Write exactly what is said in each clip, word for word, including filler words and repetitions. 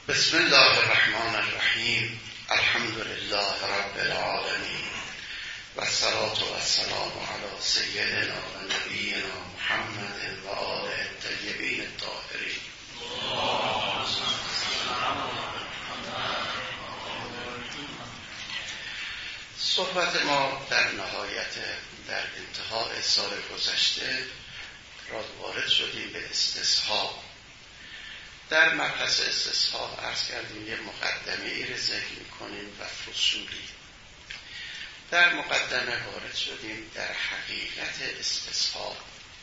بسم الله الرحمن الرحیم. الحمد لله رب العالمین و الصلاة و السلام علی سیدنا و نبینا محمد و آله الطیبین الطاهرین. صحبت ما در نهایت در انتهای سال گذشته را وارد شدیم به استصحاب. در مبحث استصحاب عرض کردیم یه مقدمه ای رو ذکر می‌کنیم و فصولی. در مقدمه وارد شدیم در حقیقت استصحاب.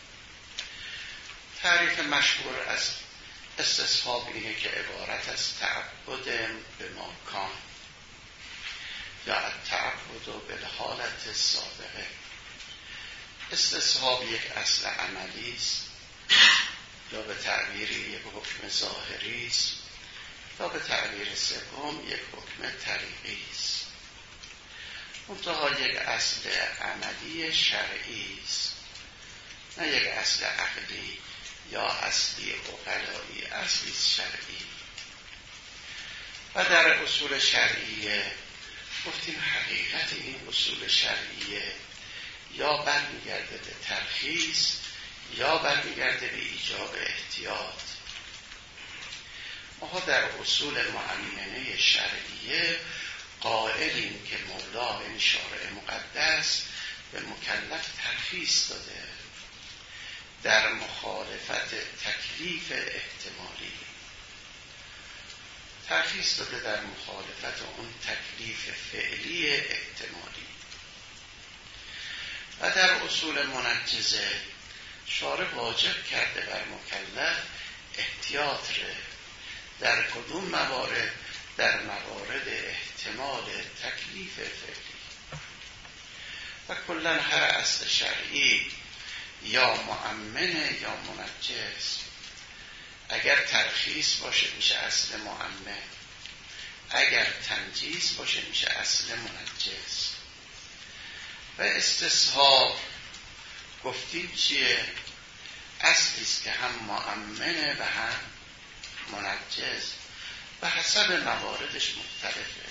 تعریف مشهور از استصحاب اینه که عبارت از تعبد به ماکان یا تعبد به حالت سابقه. استصحاب یک اصل عملی است یا به تعبیر یک حکم ظاهری است یا به تعبیر سوم یک حکم طریقی است. منتها یک اصل عملی شرعی است، نه یک اصل عقلی یا اصلی عقلایی، اصلی شرعی. و در اصول شرعیه گفتیم حقیقت این اصول شرعیه یا برمیگرده به ترخیص یا برمیگرده به ایجاب احتیاط. ما در اصول مؤمنه شرعیه قائلیم که مولا این شارع مقدس به مکلف ترخیص داده در مخالفت تکلیف احتمالی، ترخیص داده در مخالفت اون تکلیف فعلی احتمالی. و در اصول منجزه شارع واجب کرده بر مکلف احتیاط ره در کدوم موارد؟ در موارد احتمال تکلیف فعلی. و کلن هر اصل شرعی یا مؤمنه یا منجز. اگر ترخیص باشه میشه اصل مؤمن، اگر تنجیز باشه میشه اصل منجز. و استصحاب گفتیم چیه؟ اصلی است که هم مؤمنه و هم منجز و حسب مواردش مختلفه.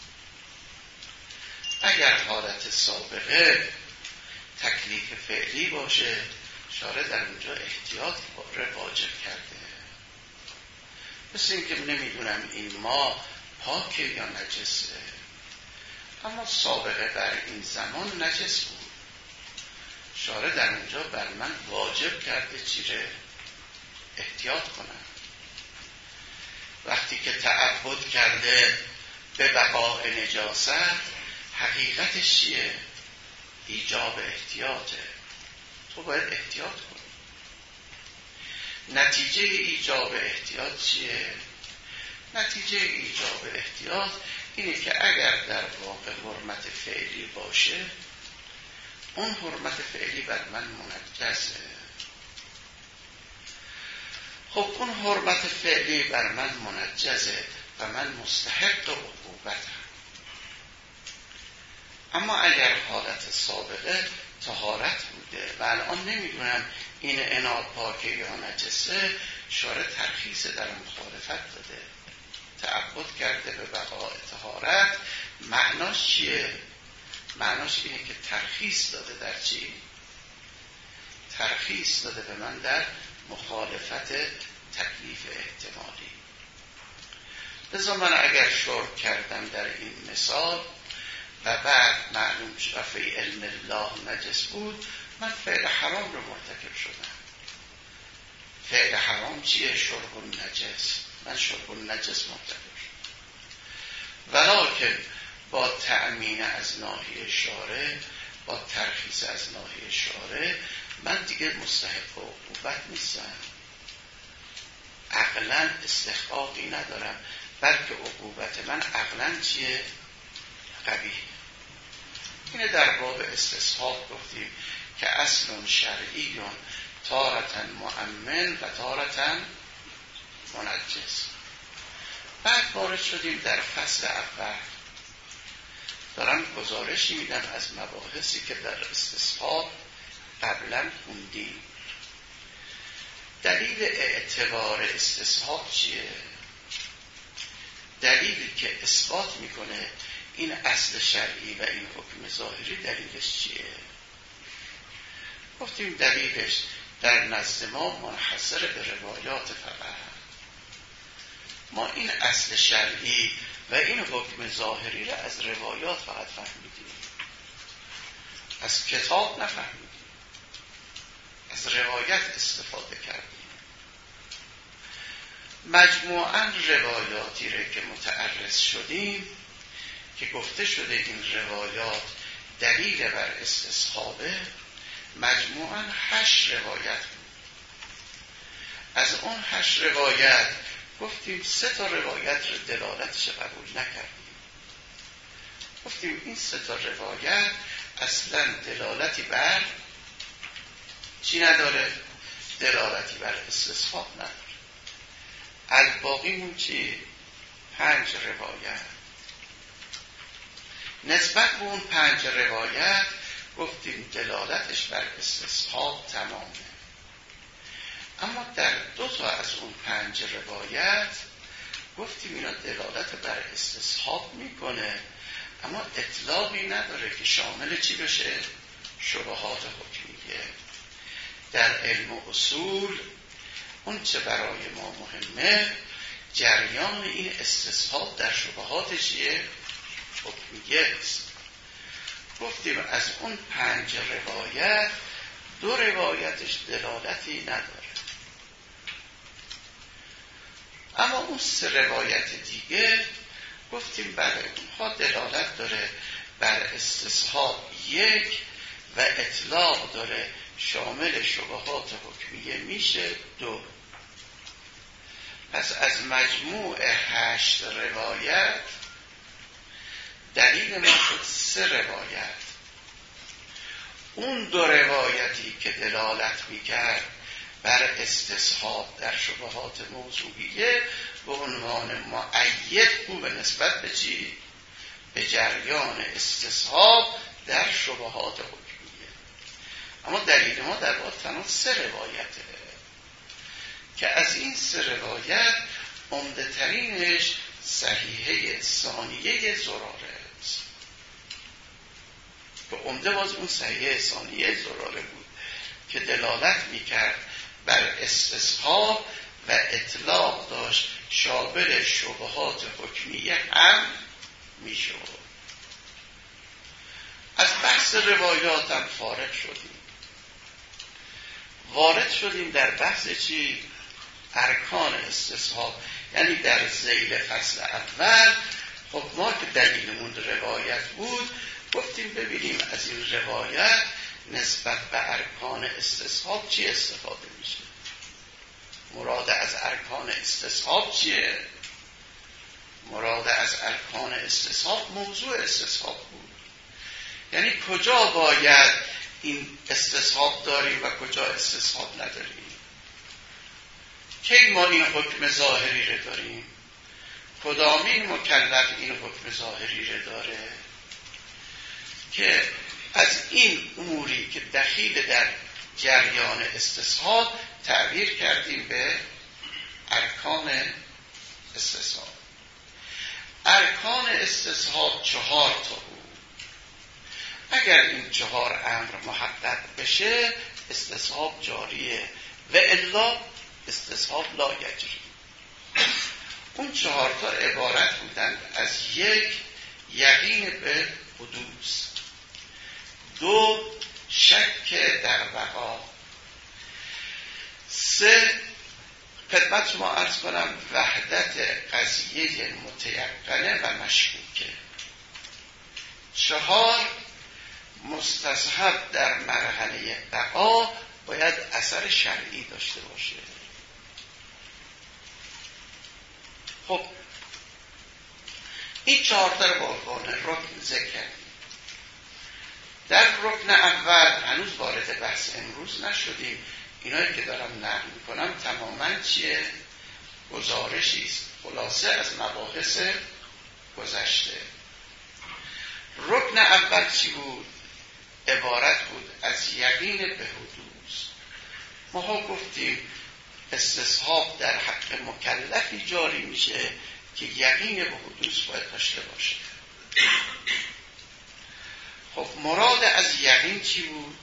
اگر حالت سابقه تکلیف فعلی باشه شارع در اونجا احتیاط واجب کرده. مثل این که نمیدونم این ما پاکه یا نجسه، اما سابقه بر این زمان نجس بود، شارع در اونجا بر من واجب کرده چیره؟ احتیاط کنم. وقتی که تعبد کرده به بقاء نجاست حقیقتش چیه؟ ایجاب احتیاطه. تو باید احتیاط کنی. نتیجه ایجاب احتیاط چیه؟ نتیجه ایجاب احتیاط اینه که اگر در واقع حرمت فعلی باشه اون حرمت فعلی بر من منجزه. خب اون حرمت فعلی بر من منجزه و من مستحق عقوبتم. اما اگر حالت سابقه طهارت بوده و الان نمیدونم این اناء پاکه یا نجسه، شارع ترخیص در مخالفت داده، تعبد کرده به بقاء طهارت. معناش چیه؟ معناش اینه که ترخیص داده در چی؟ ترخیص داده به من در مخالفت تکلیف احتمالی. لذا من اگر شرب کردم در این مثال و بعد معلوم شد فی علم الله نجس بود، من فعل حرام رو مرتکب شدم. فعل حرام چیه؟ شرب النجس. من شرب النجس مرتکب شدم. ولکن با تأمین از ناحیه شارع، با ترخیص از ناحیه شارع، من دیگه مستحق عقوبت نیستم. عقلاً استحقاقی ندارم، بلکه عقوبت من عقلاً چیه؟ قبیح. اینه در باب استصحاب گفتیم که اصل شرعی تارةً مؤمن و تارةً منجز. بعد وارد شدیم در فصل اول. دارم گزارشی میدم از مباحثی که در استصحاب قبلا خوندیم. دلیل اعتبار استصحاب چیه؟ که اثبات میکنه این اصل شرعی و این حکم ظاهری دلیلش چیه؟ گفتیم دلیلش در نزد ما منحصر به روایات فقط. ما این اصل شرعی و این حکم ظاهری را از روایات فقط فهمیدیم، از کتاب نفهمیدیم، از روایت استفاده کردیم. مجموعاً روایاتی را که متعرض شدیم که گفته شده این روایات دلیل بر استصحابه، مجموعاً هشت روایت بود. از اون هشت روایت گفتیم سه تا روایت رو دلالتش قبول نکردیم. گفتیم این سه تا روایت اصلاً دلالتی بر چی نداره؟ دلالتی بر استصحاب نداره. الباقیمون چی؟ پنج روایت. نسبت به اون پنج روایت گفتیم دلالتش بر استصحاب تمامه. اما در دو تا از اون پنج روایت گفتیم اینا دلالت بر استصحاب میکنه، اما اطلاقی نداره که شامل چی بشه؟ شبهات حکمیه. در علم و اصول اون چه برای ما مهمه جریان این استصحاب در شبهات چیه؟ حکمیه است. گفتیم از اون پنج روایت دو روایتش دلالتی نداره، اما اون سه روایت دیگه گفتیم برای اونها دلالت داره بر استصحاب یک و اطلاق داره شامل شبهات حکمیه میشه دو. پس از مجموع هشت روایت دلیل ما شد سه روایت. اون دو روایتی که دلالت میکرد بر استصحاب در شبهات موضوعیه به عنوان مؤید بود به نسبت به چی؟ به جریان استصحاب در شبهات حکمیه. اما دلیل ما در واقع تنها سه روایته که از این سه روایت عمده ترینش صحیحه ثانیه زراره است که عمده باز اون صحیحه ثانیه زراره بود که دلالت میکرد بر استصحاب و اطلاق داشت شامل شبهات حکمیه هم میشود. از بحث روایات هم فارغ شدیم، وارد شدیم در بحث چی؟ ارکان استصحاب. یعنی در ذیل فصل اول خب ما که دلیلمون روایت بود گفتیم ببینیم از این روایت نسبت به ارکان استصحاب چی استفاده میشه. مراد از ارکان استصحاب چیه؟ مراد از ارکان استصحاب موضوع استصحاب بود. یعنی کجا باید این استصحاب داریم و کجا استصحاب نداریم. کی ما این حکم ظاهری رو داریم؟ کدامین مکلف این حکم ظاهری رو داره؟ که از این اموری که دخیل در جریان استصحاب تعبیر کردیم به ارکان استصحاب. ارکان استصحاب چهار تا بود. اگر این چهار امر محقق بشه استصحاب جاریه و الا استصحاب لا یجری. اون چهار تا عبارت بودند از یک، یقین به حدوث، دو، شک در بقا، سه، خدمت شما عرض کنم وحدت قضیه متیقنه و مشکوکه، چهار، مستصحب در مرحله بقا باید اثر شرعی داشته باشه. خب این چهار تا رو با عنوان رکن ذکر کردیم. در رکن اول هنوز وارد بحث امروز نشدیم. اینایی که دارم نقل میکنم تماما چیه؟ گزارشی است، خلاصه از مباحث گذشته. رکن اول چی بود؟ عبارت بود از یقین به حدوث. ما ها گفتیم استصحاب در حق مکلفی جاری میشه که یقین به حدوث باید داشته باشه. خب مراد از یقین چی بود؟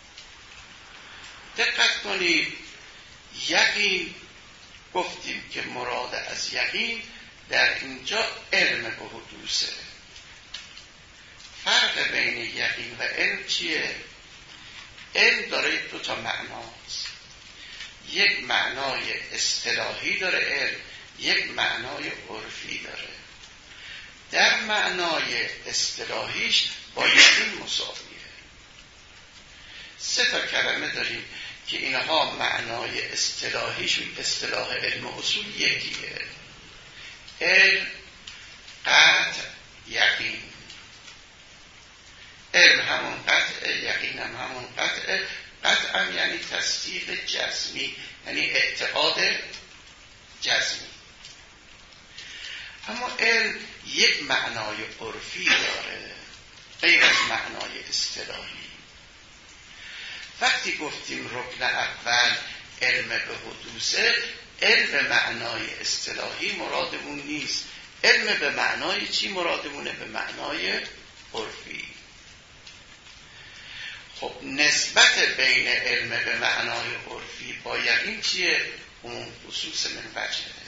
دقت کنید، یقین گفتیم که مراد از یقین در اینجا علم به حدوثه. فرق بین یقین و علم چیه؟ علم داره دو تا معناست. یک معنای اصطلاحی داره علم، یک معنای عرفی داره. در معنای اصطلاحیش با یقین مساویه. سه تا کلمه داریم که اینها معنای اصطلاحیشون اصطلاح علم و اصول یکیه: علم، قطع، یقین. علم همون قطع، یقین هم همون قطع. قطع هم یعنی تصدیق جزمی، یعنی اعتقاد جزمی. اما علم یک معنای عرفی داره غیر از معنای اصطلاحی. وقتی گفتیم رکن اول علم به حدوثه، علم به معنای اصطلاحی مرادمون نیست. علم به معنای چی مرادمونه؟ به معنای عرفی. خب نسبت بین علم به معنای عرفی با یقین چیه؟ اون خصوص من وجهه.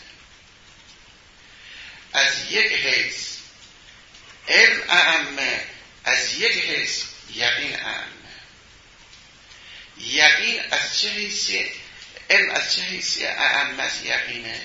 از یک حیث علم اعمه، از یک حیث یقین اعمه. یقین از چه حیثی؟ علم از چه حیثی اعم از یقینه؟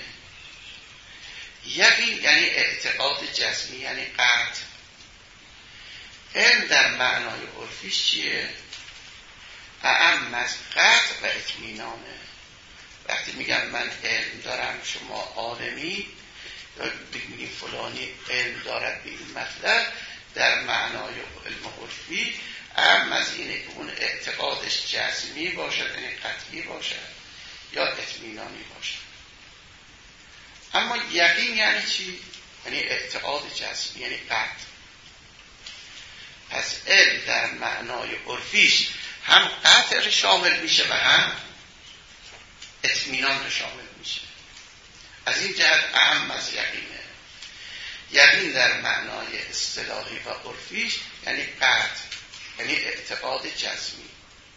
یقین یعنی اعتقاد جزمی، یعنی قطع. علم در معنای عرفیش چیه؟ اعم از قطع و اطمینانه. وقتی میگم من علم دارم، شما عالمی، یا بگیم فلانی علم دارد به این مطلب، در معنای علم عرفی اعم از اینه که اون اعتقادش جزمی باشد، یعنی قطعی باشد، یا اطمینانی باشد. اما یقین یعنی چی؟ یعنی اعتقاد جزمی، یعنی قطع. پس علم در معنای عرفیش هم قطع رو شامل میشه و هم اطمینان رو شامل میشه. از این جهت اعم از یقینه. یقین در معنای اصطلاحی و عرفیش یعنی قطع، یعنی اعتقاد جزمی.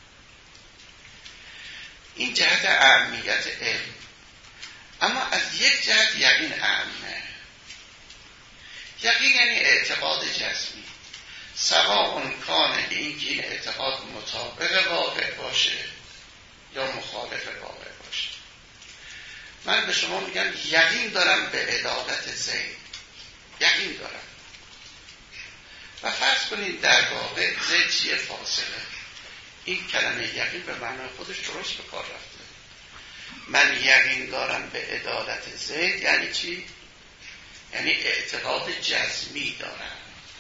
این جهت اهمیت علم. اما از یک جهت یقین اعمه. یقین یعنی اعتقاد جزمی، سواء کان به این که این اعتقاد مطابق واقع باشه یا مخالف واقع باشه. من به شما میگم یقین دارم به عدالت زید، یقین دارم، و فرض کنید در واقع زید چیه؟ فاصله. این کلمه یقین به معنای خودش درست به کار رفته. من یقین دارم به عدالت زید یعنی چی؟ یعنی اعتقاد جزمی دارم.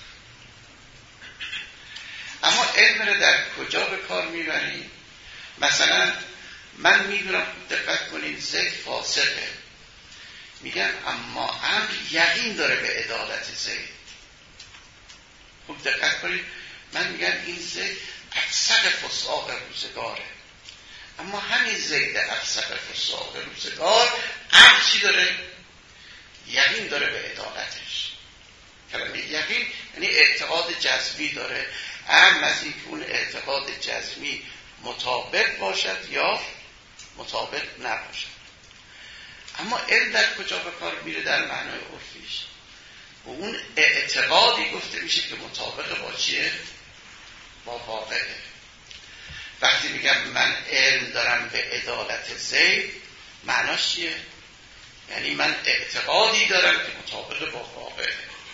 اما علم رو در کجا به کار میبریم؟ مثلا من میدونم، دقت کنید، زید فاسقه، میگم اما امر یقین داره به عدالت زید. خوب دقت کنید، من میگم این زید افسق فساق روزگاره، اما همین زید افسق فساق روزگار امر چی داره؟ یقین داره به عدالتش. کلمه یقین یعنی اعتقاد جزمی داره، اهم از این که اون اعتقاد جزمی مطابق باشد یا مطابق نباشد. اما علم در کجا به کار میره؟ در معنای عرفیش. و اون اعتقادی گفته میشه که مطابق با چیه؟ با واقعه. وقتی میگم من علم دارم به عدالت زید، معناش چیه؟ یعنی من اعتقادی دارم که مطابق با واقعه.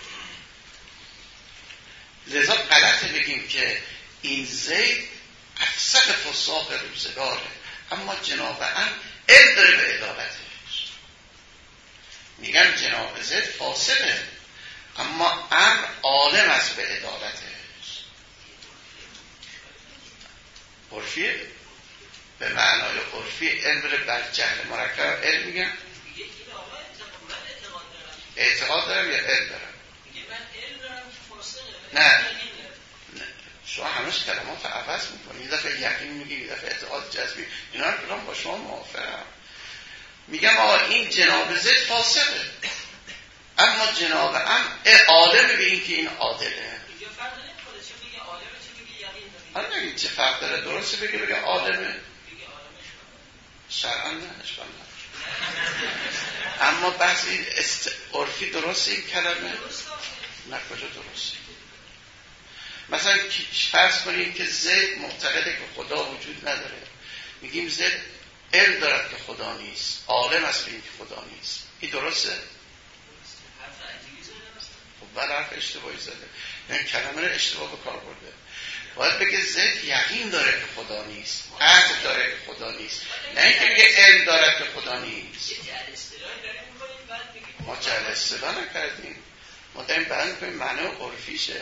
لذا غلطه بگیم که این زید افسق فساق روزگاره، اما جناب ام علم داره به عدالتش. میگم جناب زید فاسقه، اما ام عالم است به عدالتش. عرفیه، به معنای عرفی علم رو بر جهل مرکب علم میگم. اعتقاد دارم یا علم دارم؟ نه شما هنوز کلمات عوض میکنی، یه دفعه یقین میگی، یه دفعه اعتقاد جزمی. اینا رو با شما موافقم. میگم آقا این جناب زید فاسقه، جناب ام عالم به این که این عادله. حالا نگید چه فرق داره، درسته بگه بگه عالمه شرعا نه اشکال نداره، اما بحث این است... عرفی درسته این کلمه نه کجا درسته. مثلا فرض کنیم که زید معتقده که خدا وجود نداره، میگیم زید علم دارد که خدا نیست، عالم است به این که خدا نیست، این درسته؟ خب بله حرف اشتباهی زده، یعنی کلمه رو اشتباه به کار برده. باید بگه زید یقین داره که خدا نیست، قطع داره که خدا نیست، نه اینکه بگه علم داره که خدا نیست. ما جعل اصطلاح نکردیم، ما داریم بیان کنیم معنی عرفیشه.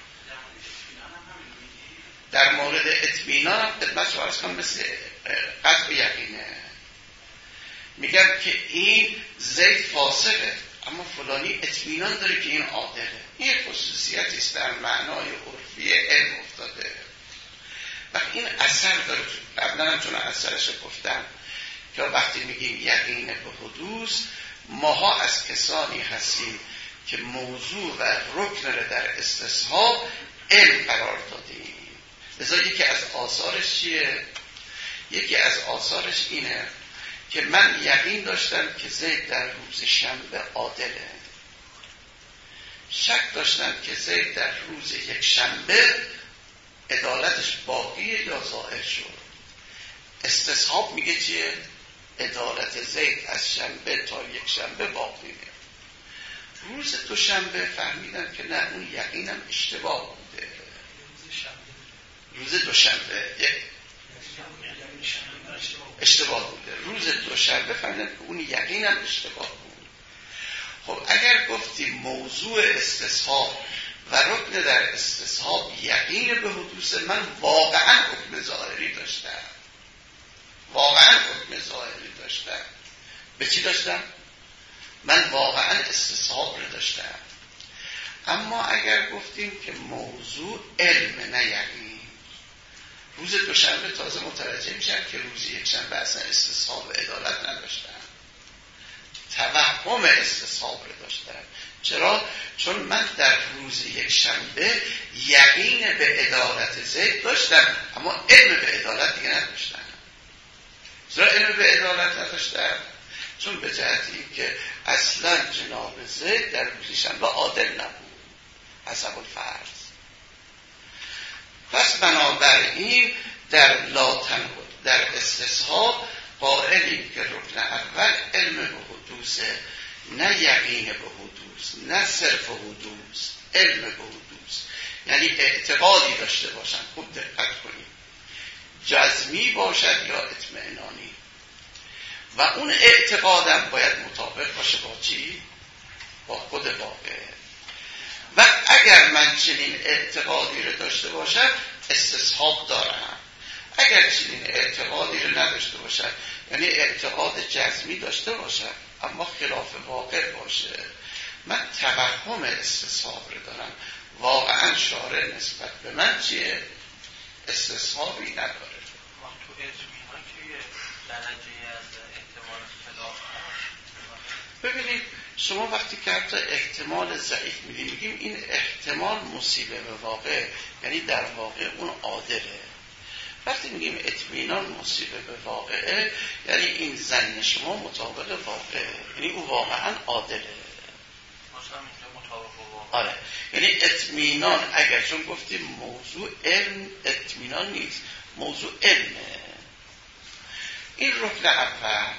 در مورد اطمینان هم خدمت شما عرض کنم مثل قطع یقینه، میگم که این زید فاسقه اما فلانی اطمینان داره که این عادله. این خصوصیتی است در معنای عرفی علم افتاده و این اثر داره. قبلا هم چون اثرش گفتم که وقتی میگیم یقین به حدوث، ماها از کسانی هستیم که موضوع و رکن رو در استصحاب علم قرار دادیم. لذا یکی از آثارش چیه؟ یکی از آثارش اینه که من یقین داشتم که زید در روز شنبه عادله، شک داشتم که زید در روز یک شنبه عدالتش باقیه یا ظاهر شد. استصحاب میگه چیه؟ عدالت زید از شنبه تا یک شنبه باقیه. روز دوشنبه فهمیدم که نه، اون یقینم اشتباه بوده. روز دوشنبه اشتباه بوده، روز دوشنبه فهمیدم که اون یقینم اشتباه بود. خب اگر گفتیم موضوع استصحاب و رکن در استصحاب یقین به حدوث، من واقعا حکم ظاهری داشتم، واقعا حکم ظاهری داشتم. به چی داشتم؟ من واقعا استصحاب رو داشتم. اما اگر گفتیم که موضوع علم نه یقین، روز دوشنبه تازه متوجه میشم که روز یک شنبه اصلا استصحاب عدالت نداشتم، توهم استصحاب رو داشتم. چرا؟ چون من در روز یک شنبه یقین به عدالت زید داشتم اما علم به عدالت دیگه نداشتم. چرا علم به عدالت نداشتم؟ چون به جهتی که اصلا جناب زید در روز شنبه عادل نبود حسب الفرض. پس بنابراین در لاتن در استصحاب قائلیم که رکن اول علم به حدوثه، نه یقین به حدوث، نه صرف حدوث، علم به حدوث. یعنی اعتقادی داشته باشن، خوب دقت کنیم، جزمی باشد یا اطمینانی، و اون اعتقادم باید مطابق باشه با چی؟ با خود واقع. و اگر من چنین اعتقادی رو داشته باشم استصحاب دارم، اگر چنین اعتقادی رو نداشته باشم، یعنی اعتقاد جزمی داشته باشم اما خلاف واقع باشه، من توهم استصحاب رو دارم. واقعا شارع نسبت به من چیه؟ استصحابی نداره. تو اطمینان که درجه از احتمال خلاف هست. ببینید شما وقتی که حتی احتمال ضعیف میدیم، میگیم این احتمال مصیبه به واقع، یعنی در واقع اون عادله. وقتی میگیم اطمینان مصیبه به واقعه، یعنی این زن شما مطابق واقعه، یعنی او واقعا عادله. مثلا اینجا مطابق واقع. آره، یعنی اطمینان اگر چون گفتیم موضوع علم اطمینان نیست، موضوع علمه. این رکن اول.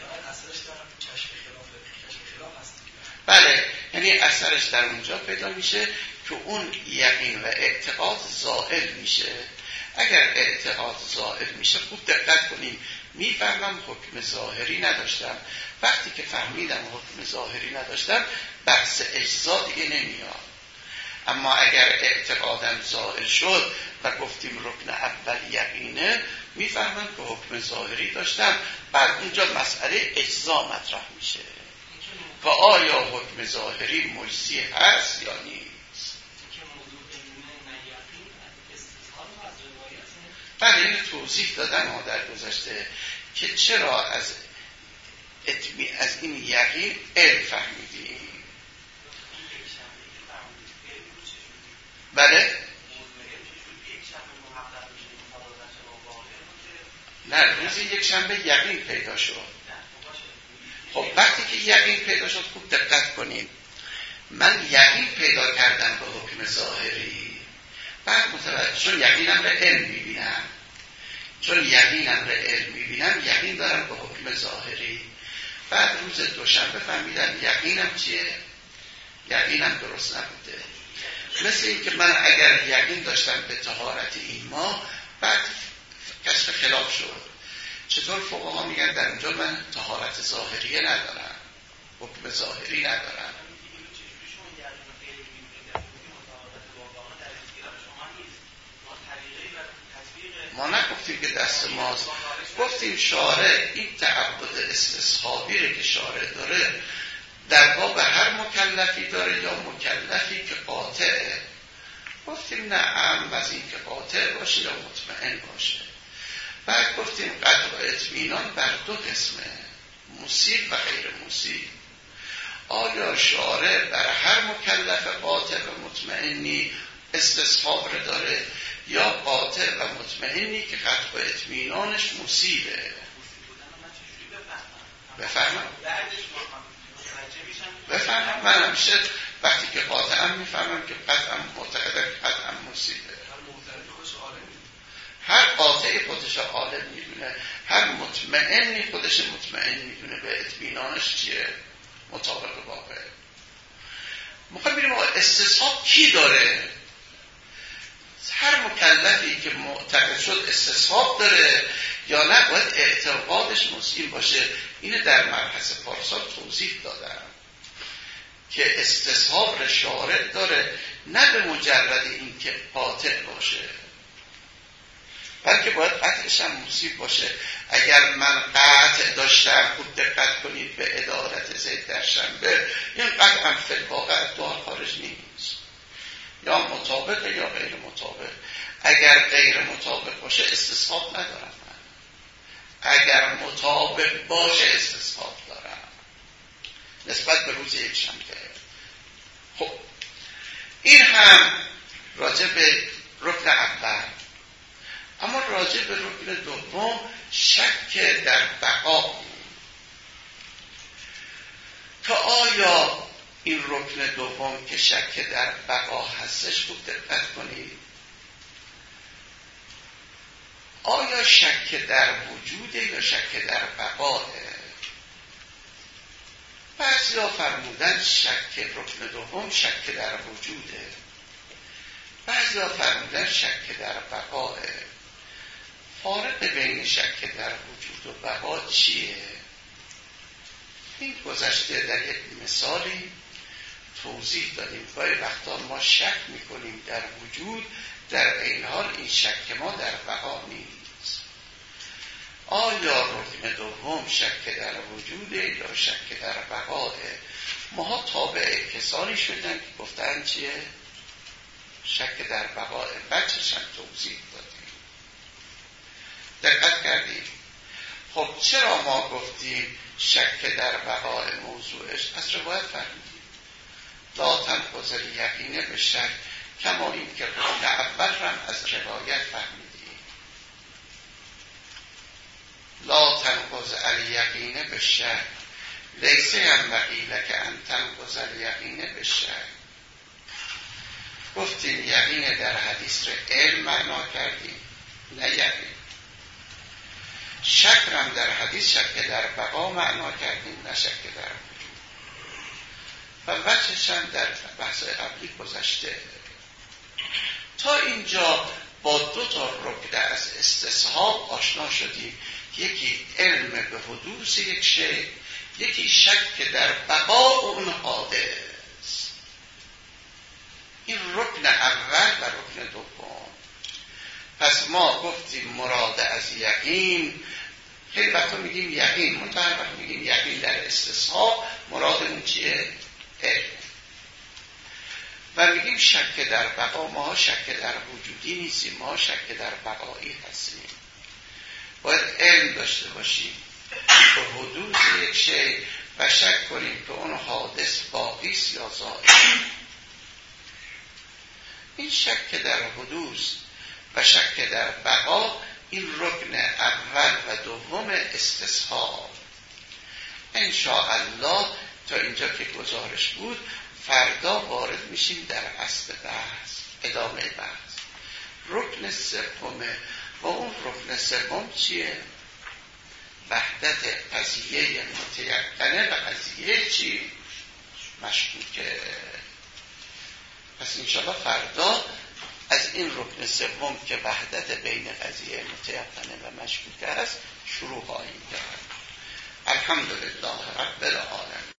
بله، یعنی اثرش در اونجا پیدا میشه که اون یقین و اعتقاد زائل میشه. اگر اعتقاد زائل میشه، خوب دقت کنیم، میفهمم حکم ظاهری نداشتم. وقتی که فهمیدم حکم ظاهری نداشتم، بحث اجزا دیگه نمیاد. اما اگر اعتقادم زائل شد و گفتیم رکن اول یقینه، میفهمم که حکم ظاهری داشتم، بعد اونجا مسئله اجزا مطرح میشه که آیا حکم ظاهری مجزی هست یا نیست. بله، این توضیح دادن ها در گذشته که چرا از اتمی از این یقین علم فهمیدیم. روز یک شنبه یقین پیدا شد. خب وقتی که یقین پیدا شد خوب دقت کنید، من یقین پیدا کردم به حکم ظاهری، بعد متوجه چون یقینم را علم میبینم، چون یقینم را علم میبینم یقین دارم به حکم ظاهری. بعد روز دوشنبه فهمیدم یقینم چیه؟ یقینم درست نبوده. مثل این که من اگر یقین داشتم به طهارت این ماه، بعد کشف خلاف شد. چطور فقها میگن در اینجا من طهارت ظاهریه ندارم، حکم ظاهری ندارم. ما نگفتیم که دست ماست، گفتیم شارع این تعبد استصحابی که شارع داره در باب هر مکلفی داره یا مکلفی که قاطعه. گفتیم نه، اهم از این که قاطع باشه یا مطمئن باشه. بعد گفتیم قطع و اطمینان بر دو قسمه، مصیب و غیر مصیب. آیا شارع بر هر مکلف قاطع و مطمئنی استصحاب رو داره یا قاطع و مطمئنی که قطع و اطمینانش مصیبه؟ بفهمم بفهمم من همیشه وقتی که قاطعم میفهمم که قطعا معتقدم که قطعا مصیبه. هر قاطعی خودش عالم میدونه، هر مطمئنی خودش مطمئن میدونه به اطمینانش چیه، مطابق واقع. میخوام ببینیم استصحاب کی داره؟ هر مکلفی که معتقد شد استصحاب داره یا نه باید اعتقادش مصیب باشه. اینه در مبحث پارسال توضیح دادم که استصحاب را شارع داره، نه به مجرد این که قاطع باشه، بلکه باید قطعش هم مصیب باشه. اگر من قطع داشتم، خوب دقت کنید به عدالت زید در شنبه، این قطع هم فی الواقع دعا خارج نیست، یا مطابق یا غیر مطابق. اگر غیر مطابق باشه استصحاب ندارم من، اگر مطابق باشه استصحاب دارم نسبت به روز یک شنبه. خب این هم راجع به رکن اول. اما راجع به رکن دوم، شک در بقا، که آیا این رکن دوم که شک در بقا هستش، خوب دقت کنید، آیا شک در وجوده یا شک در بقاه؟ بعضی ها فرمودن شک رکن دوم شک در وجوده، بعضی ها فرمودن شک در بقاه. فارق بین شک در وجود و بقا چیه؟ این گذشته در یک مثالی توضیح دادیم. گاهی وقتا ما شک میکنیم در وجود، در این حال این شک ما در بقا نیست. آیا رکن دوم شک در وجوده یا شک در بقاه؟ ما تابع کسانی شدن که گفتن چیه؟ شک در بقاه. بچه‌ش هم توضیح دادیم. دقت کردیم. خب چرا ما گفتیم شک در بقای موضوعش؟ از روایت فهمیدیم لا تنقض الیقین به شک، کما این که رکن اول هم از روایت فهمیدیم لا تنقض الیقین به شک، لیسه هم وقیله که ان تنقض الیقین به شک. گفتیم یقین در حدیث رو علم معنا کردیم، نه یقین. شک هم در حدیث شک در بقا معنا کردیم، نه شک در وجود. و وجهش هم در بحث قبلی گذشته. تا اینجا با دو تا رکن از استصحاب آشنا شدیم، یکی علم به حدوث یک شی، یکی شک در بقا اون حادث. این رکن اول و رکن دوم. پس ما گفتیم مراد از یقین، خیلی وقتا میگیم یقین، منتها هر وقت میگیم یقین در استصحاب مراد اون چیه؟ علم. و میگیم شک در بقا، ما شک در وجودی نیستیم، ما شک در بقایی هستیم. باید علم داشته باشیم به حدوث یک شی و شک کنیم که اون حادث باقی است یا زائل. این شک در حدوث و شک در بقا این رکن اول و دوم استصحاب. انشاءالله تا اینجا که گزارش بود، فردا وارد میشیم در اصل بحث، ادامه بحث. رکن سومه و اون رکن سوم چیه؟ وحدت قضیه متیقنه و قضیه چی؟ مشکوکه. پس انشاءالله فردا از این رکن سوم که وحدت بین قضیه متیقنه و مشکوکه است شروع خواهیم کرد. الحمدلله رب العالمین.